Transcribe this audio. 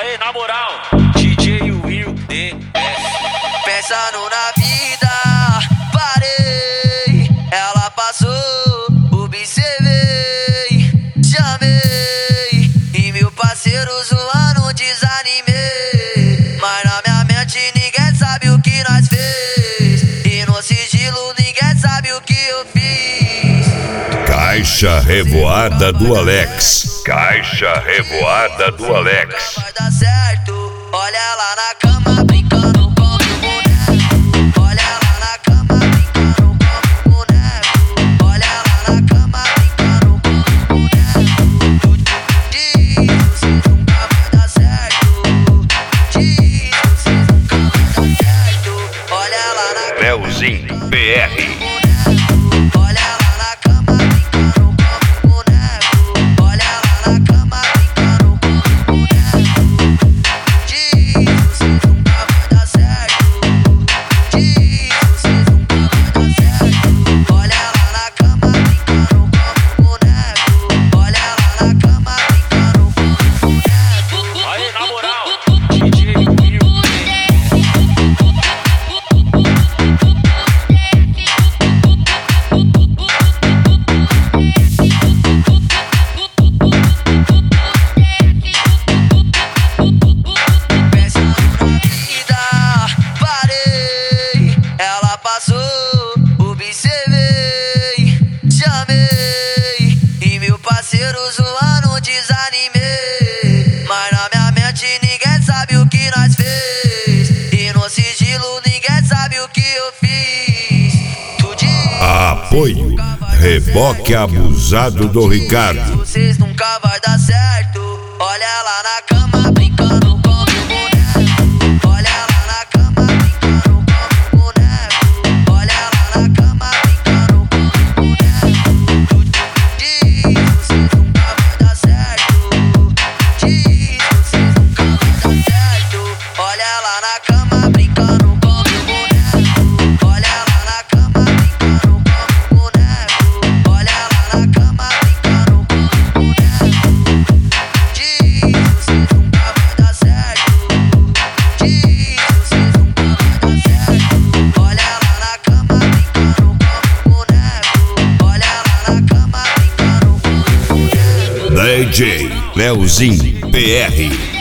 Aí, na moral, DJ Will DS. Pensando na vida, parei. Ela passou, observei, chamei. E meu parceiro zoando, desanimei. Mas na minha mente ninguém sabe o que nós fez. E no sigilo ninguém sabe o que eu fiz. Caixa Revoada do Alex. Caixa Revoada do Alex. Vai dar certo. Olha ela na cama brincando com o boneco. Olha ela na cama brincando com o boneco. Olha ela na cama brincando com o boneco. Diz, vocês nunca vai dar certo. Diz, vocês nunca vai dar certo. Olha ela na cama. Leozinho BR. Olha ela na cama brincando com o boneco. Olha ela na cama brincando com o boneco. Diz, vocês nunca vai dar certo. Diz, vocês nunca vai dar certo. Olha ela na cama brincando com o boneco. Olha ela na cama brincando com o boneco. Aí, na moral, DJ Will DS. Pensando na vida, parei. Ela passou, observei, chamei. E meu parceiro zoando, desanimei. Mas na minha mente ninguém sabe o que nós fez. E no sigilo ninguém sabe o que eu fiz. Tu diz, Apoio Reboque Abusado do Ricardo. vocês nunca vai dar certo. Olha ela na cama brincando com o boneco. Olha ela na cama brincando com o boneco. Olha ela na cama brincando com o boneco. Diz, vocês nunca vai dar certo. Diz, vocês nunca vai dar certo. Olha ela na cama brincando com o boneco. Olha ela na cama brincando com o boneco. Olha ela na cama brincando com o boneco. Diz, vocês nunca vai dar certo. Diz, vocês nunca vai dar certo. Olha ela na cama brincando com o boneco. Olha ela na cama brincando com o boneco. DJ Leozinho BR.